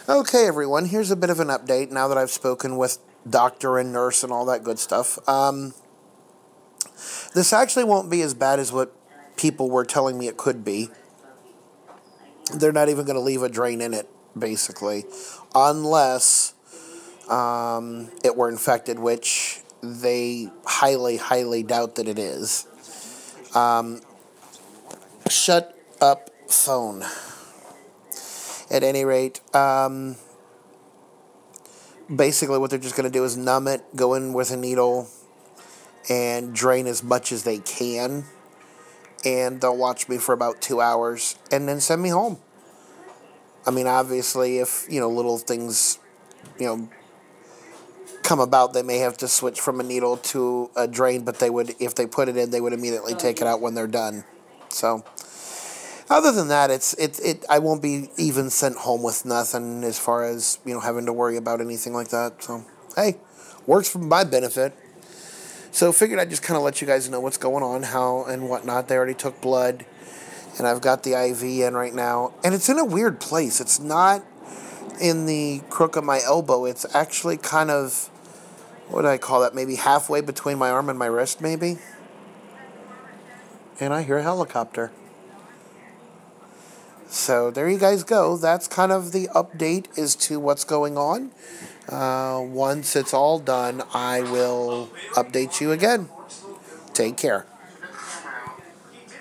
Okay, everyone, here's a bit of an update now that I've spoken with doctor and nurse and all that good stuff. This actually won't be as bad as what people were telling me it could be. They're not even going to leave a drain in it, basically, unless it were infected, which they highly, highly doubt that it is. Shut up, phone. At any rate, basically what they're just going to do is numb it, go in with a needle, and drain as much as they can. And they'll watch me for about 2 hours and then send me home. I mean, obviously, if, little things, you know, come about, they may have to switch from a needle to a drain, but they would, if they put it in, they would immediately take it out when they're done. So, other than that, I won't be even sent home with nothing as far as, having to worry about anything like that. So, hey, works for my benefit. So figured I'd just kind of let you guys know what's going on, how and whatnot. They already took blood, and I've got the IV in right now. And it's in a weird place. It's not in the crook of my elbow. It's actually kind of, what do I call that? Maybe halfway between my arm and my wrist, maybe. And I hear a helicopter. So there you guys go. That's kind of the update as to what's going on. Once it's all done, I will update you again. Take care.